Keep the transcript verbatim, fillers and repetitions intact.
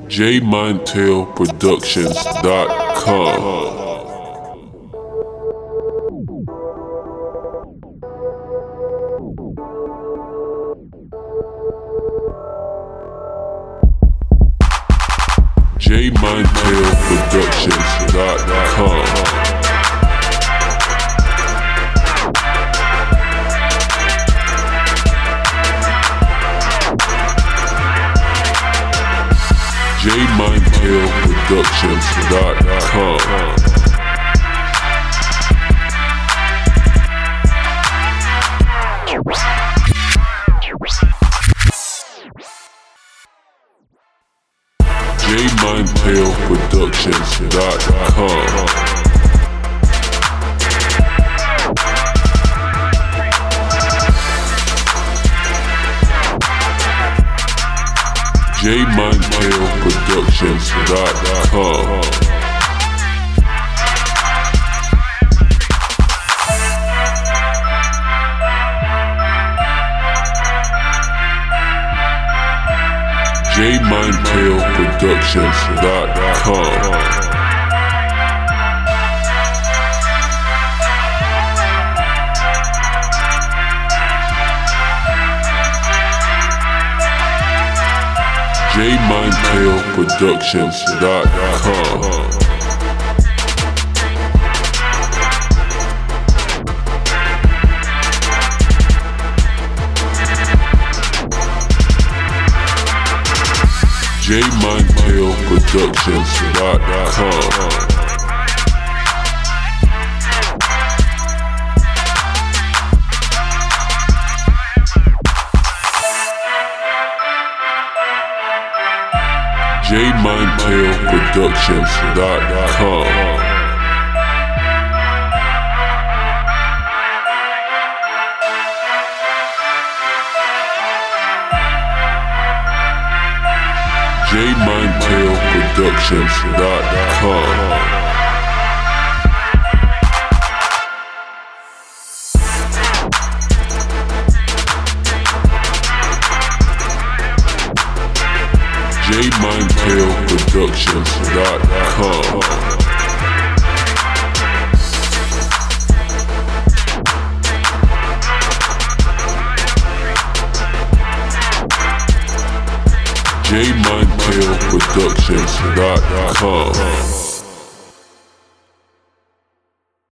J Mindtail Productions dot com. J Mindtail Productions dot com. J Mindtail Productions dot com. J Mindtail Productions dot com. J Mindtail Productions dot com. J Mindtail Productions dot com. J Mindtail Productions dot com. J Mindtail Productions dot com. J Mindtail Productions dot com. J Mindtail Productions dot com. J Mindtail Productions dot com. J Mindtail Productions dot com.